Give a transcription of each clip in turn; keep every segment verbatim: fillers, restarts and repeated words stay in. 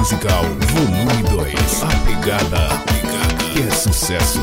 Musical Volume dois. A pegada, a pegada que é sucesso.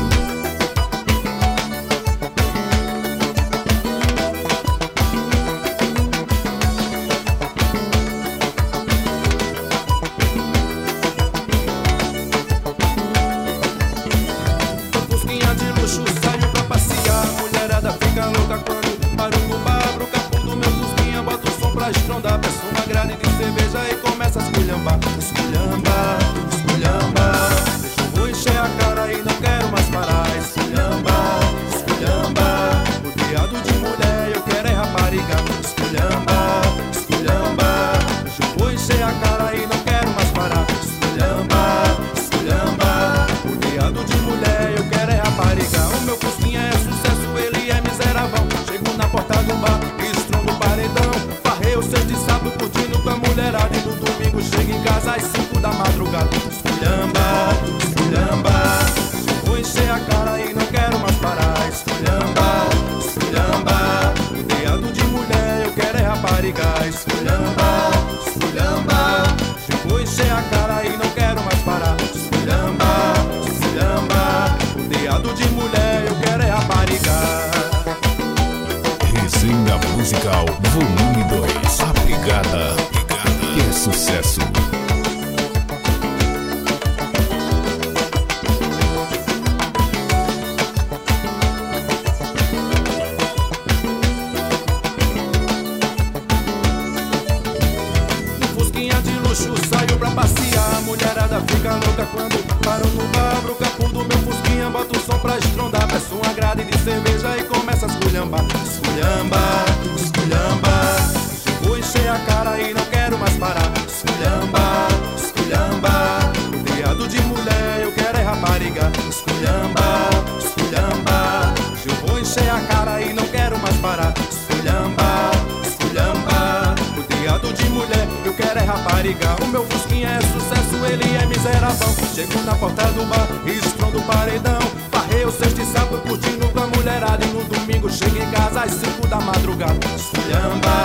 Fusquinha de luxo, saio pra passear. Mulherada fica louca quando paro no bar. Pro capô do meu Fusquinha, boto o som pra estrondar. Peço uma grade de cerveja e começa a esculhambar. Esculhamba, esculhamba. Vou encher a cara e não quero mais parar. Esculhamba, esculhamba. Rodeado de mulher, eu quero é rapariga. Esculhamba, esculhamba. Vou encher a cara e não quero mais parar. Esculhamba, esculhamba. Rodeado de mulher, eu quero é rapariga. O meu Fusquinha é sucesso, ele é miserável. Chego na porta do bar, estrondo o paredão. Farrei o seis de sábado, curtindo com a mulherada. E no domingo chego em casa às cinco da madrugada. Esculhamba, esculhamba. Vou encher a cara e não quero mais parar. Esculhamba, esculhamba. Rodeado de mulher, eu quero é rapariga. Esculhamba, esculhamba. Vou encher a cara e não quero mais parar. Esculhamba, esculhamba. Rodeado de mulher, eu quero é rapariga. Resenha Musical Volume dois. A pegada, a pegada que é sucesso. Fusquinha de luxo, saio pra passear. Mulherada fica louca quando paro no bar. Pro capô do meu Fusquinha, boto o som pra estrondar. Peço uma grade de cerveja e começa a esculhambar. Esculhamba, esculhamba. Vou encher a cara e não quero mais parar. Esculhamba, esculhamba. Rodeado de mulher, eu quero é rapariga. Esculhamba, esculhamba. Eu vou encher a cara e não quero mais parar. Esculhamba, esculhamba. Rodeado de mulher, eu quero é rapariga. O meu Fusquinha é sucesso, ele é miserável. Chego na porta do bar, estrondo o paredão. Farrei o sexta e sábado, curtindo com a mulherada. E no domingo chego em casa às cinco da madrugada. Esculhamba,